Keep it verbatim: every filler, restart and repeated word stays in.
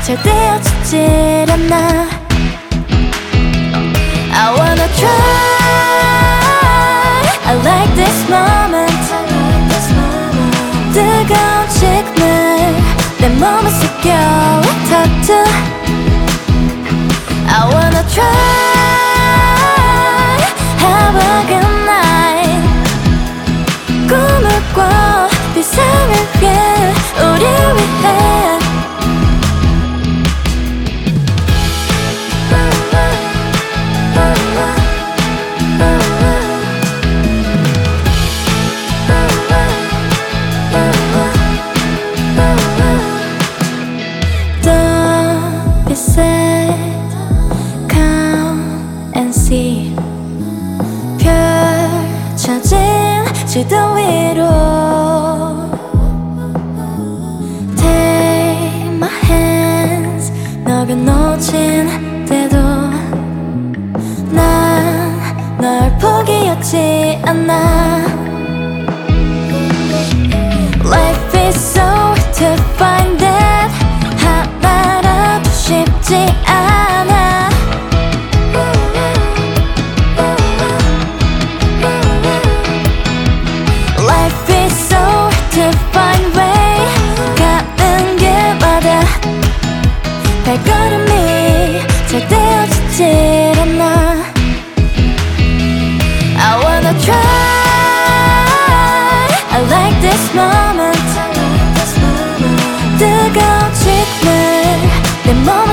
절대 어둡질 않아. I wanna try. I like this moment. 뜨거운 지금을 내 몸에 새겨 tattoo. I wanna try. Have a good night. 꿈을 꿔 비상을 위해 우리 위해. Don't be sad, come and see. 펼쳐진 지도 위로 Take my hands. 너가 놓친 때도 난 널 포기하지 않아. Life is so hard to find it. 하나라도 쉽지 않아. Life is so hard to find way. 가는 길마다 발걸음이 절대 어둡질 않아. I wanna try. I like this moment. 뜨거운 지금을 내 몸